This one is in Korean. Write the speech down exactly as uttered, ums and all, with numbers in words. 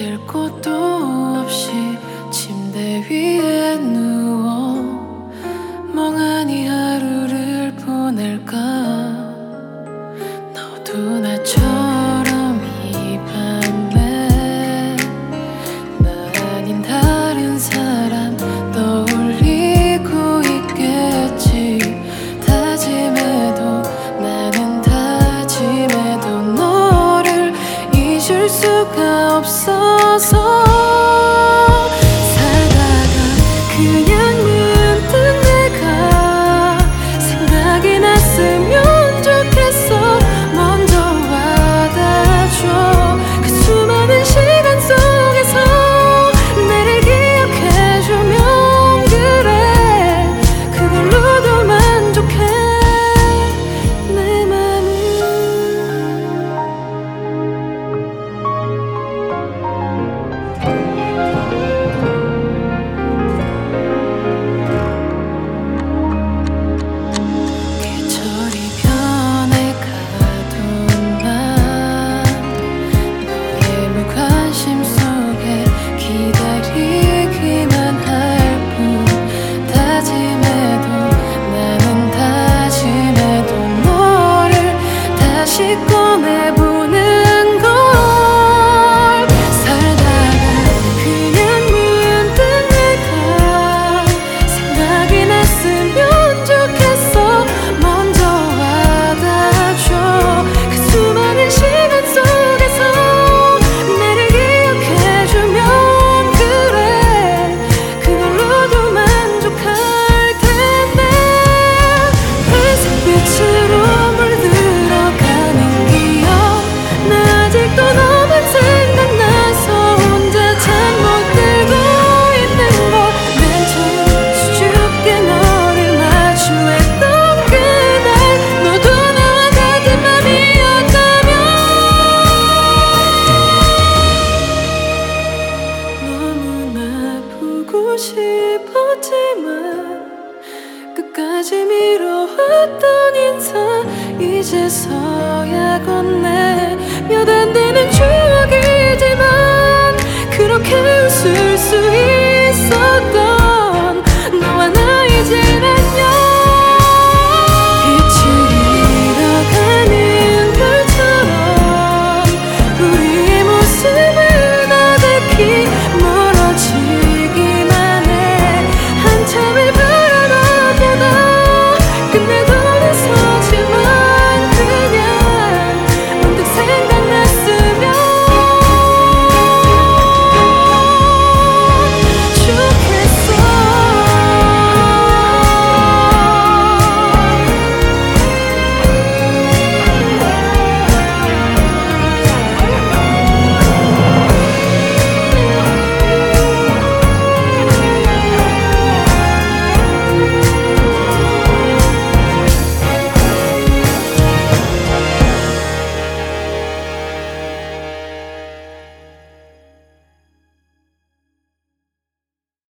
될 곳도 없이 침대 위에 누워 멍하니 하루를 보낼까. 너도 나처럼 이 밤에 나 아닌 다른 사람 떠올리고 있겠지. 다짐해도 나는 다짐해도 너를 잊을 수가 없어서 살다가 그냥 문득 내가 생각이 났으면 좋겠어. 먼저 와닿아줘. 그 수많은 시간 속에서 나를 기억해주면 그래, 그걸로도 만족해. 내 맘은 계절이 변해가도 난 너의 무관심 속에 기다리기만 할 뿐. 다짐해도 나는 다짐해도 너를 다시 꺼내보는 걸. 살다가 그냥 문득 내가 생각이 났으면 좋겠어. 먼저 와닿아줘. 그 수많은 시간 속에서 나를 기억해주면 그래, 그걸로도 만족할 텐데. 회색빛으로 물들어가는 기억, 나 아직도 너만 생각나서 혼자 잠 못 들고 있는 걸. 맨 처음 수줍게 너를 마주했던 그날, 너도 나와 같은 맘이었다면. 너무나 보고 싶었지만 끝까지 미뤄왔던 인사 이제서야 건네. 몇 안 되는 추억이지